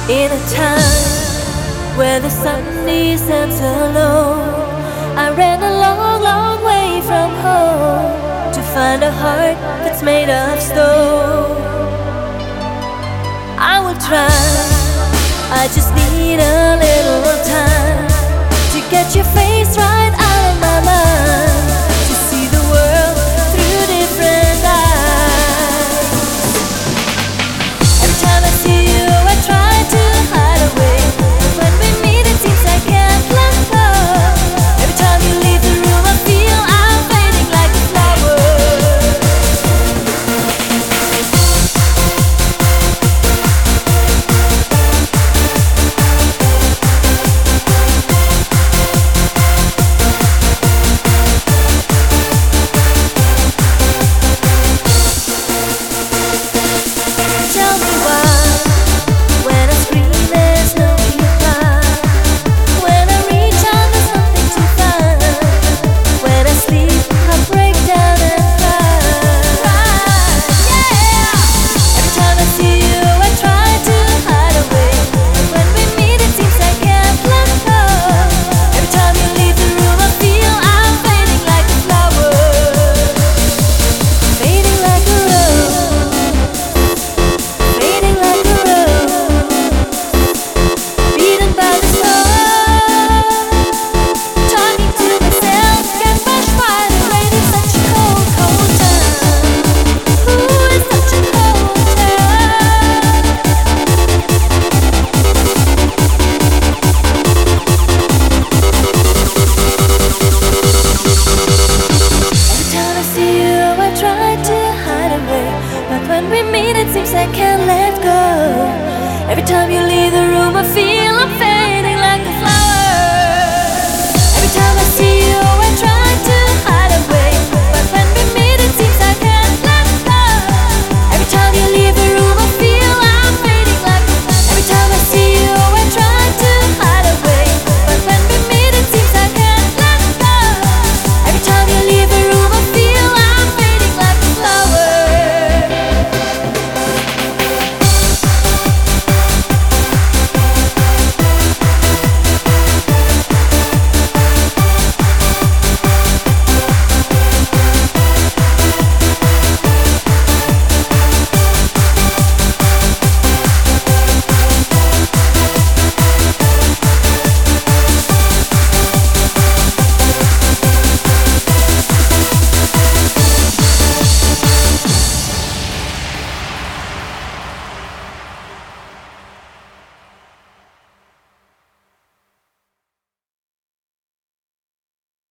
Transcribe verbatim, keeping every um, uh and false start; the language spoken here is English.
In a time where the sun descends alone, I ran a long, long way from home to find a heart that's made of stone. I will try, I just need a little time to get your face right out of my mind, to see the world through different eyes. Every time I see you, I try to hide away, but when we meet it seems I can't let go. Every time you leave the room I feel I'm fading like a flower. Tell me why, when I scream there's no reply, when I reach out there's nothing to find, when I sleep I break down and cry. Yeah! Every time I see you I try to hide away, but when we meet it seems I can't let go. Every time you leave the room I feel I'm fading like a flower, fading like a rose, fading like a rose, beaten by the sun. Talking to myself, get much farther away. It's such a cold, cold time. Ooh, it's such a cold time. Every time I see you, I try to hide away, but when we meet, it seems I can't let go. Every time you